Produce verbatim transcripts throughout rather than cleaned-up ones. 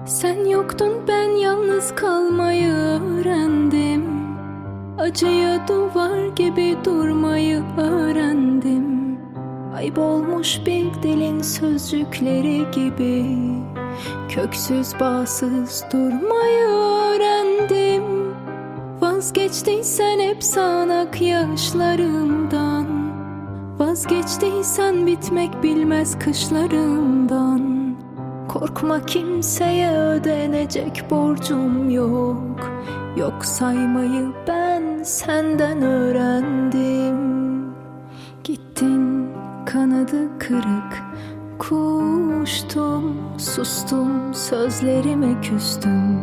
Sen yoktun, ben yalnız kalmayı öğrendim. Acıya duvar gibi durmayı öğrendim. Kaybolmuş bir dilin sözcükleri gibi köksüz bağsız durmayı öğrendim. Vazgeçtiysen hep sağanak yaşlarımdan, vazgeçtiysen bitmek bilmez kışlarımdan. Korkma, kimseye ödenecek borcum yok. Yok saymayı ben senden öğrendim. Gittin, kanadı kırık kuştum, sustum, sözlerime küstüm.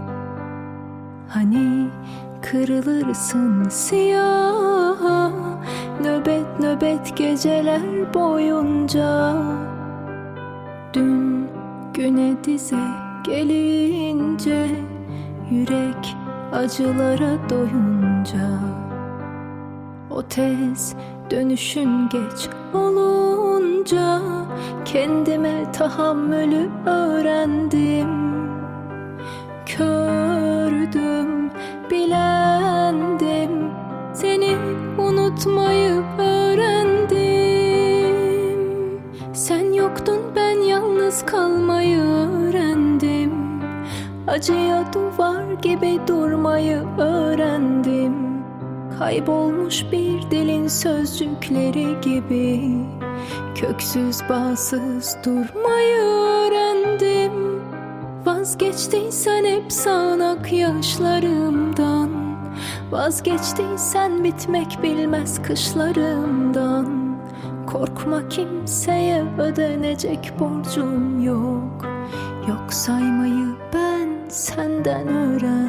Hani kırılırsın siyah, nöbet nöbet geceler boyunca. Dün güne dize gelince, yürek acılara doyunca. O tez dönüşün geç olunca, kendime tahammülü öğrendim. Kördüm, bilendim, seni unutmayı öğrendim. Sen yoktun, ben yalnız kalmayı öğrendim. Acıya duvar gibi durmayı öğrendim. Kaybolmuş bir dilin sözcükleri gibi köksüz bağsız durmayı öğrendim. Vazgeçtiysen hep sağanak yaşlarımdan, vazgeçtiysen bitmek bilmez kışlarımdan. Korkma, kimseye ödenecek borcum yok. Yok saymayı ben senden öğrendim.